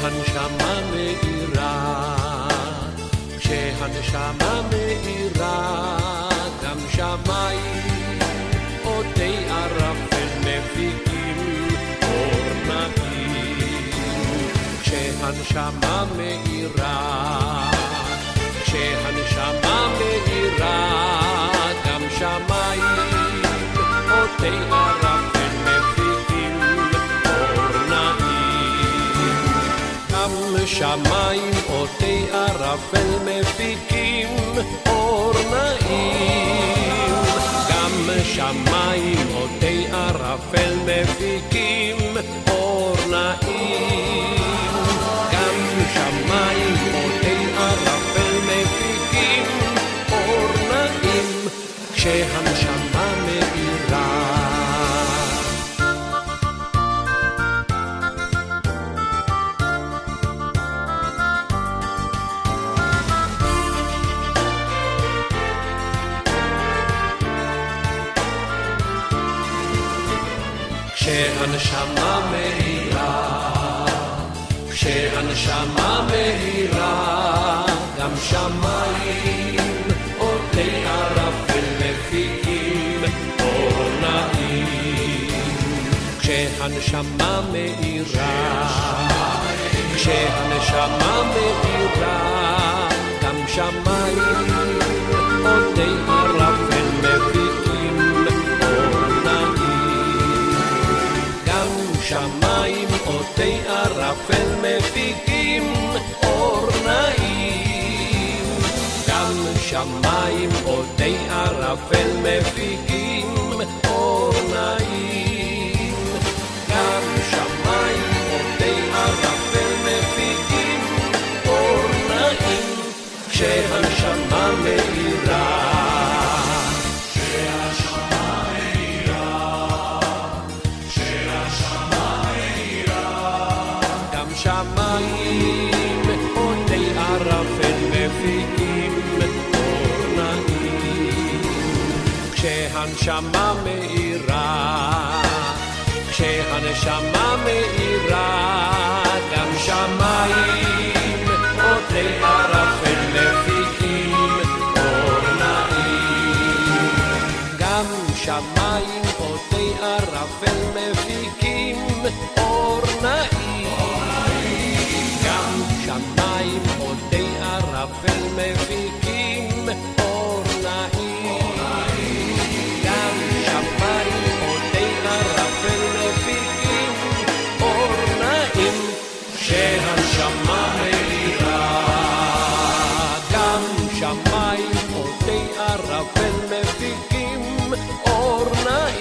כשהנשמה מאירה, כשהנשמה מאירה, גם שמיים עודי ערפל מפיקים אור נעים. כשהנשמה מאירה, כשהנשמה מאירה, גם שמיים עודי ערפל מפיקים אור נעים. גם שמיים עודי ערפל מפיקים אור נעים. גם שמיים עודי ערפל מפיקים אור נעים. גם שמיים עודי ערפל מפיקים אור נעים. כשהנשמה מאירה, כשהנשמה מאירה, כשהנשמה מאירה, גם שמיים עודי ערפל מפיקים אור נעים. כשהנשמה מאירה, כשהנשמה מאירה, גם שמיים עודי ערפל מפיקים אור נעים. גם שמיים עודי ערפל מפיקים אור נעים. גם שמיים עודי ערפל מפיקים אור נעים. גם שמיים עודי ערפל מפיקים אור נעים. כשהנשמה מאירה, שמיים עודי ערפל מפיקים אור נעים. כשהנשמה מאירה, כשהנשמה מאירה, גם שמיים עודי ערפל מפיקים אור נעים. גם שמיים עודי ערפל מפיקים אור נעים. גם שמיים עודי ערפל מפיקים אור נעים. גם שמיים עודי ערפל מפיקים אור נעים. כשהנשמה מאירה, גם שמיים עודי ערפל מפיקים אור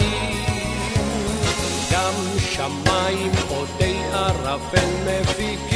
נעים. גם שמיים עודי ערפל מפיקים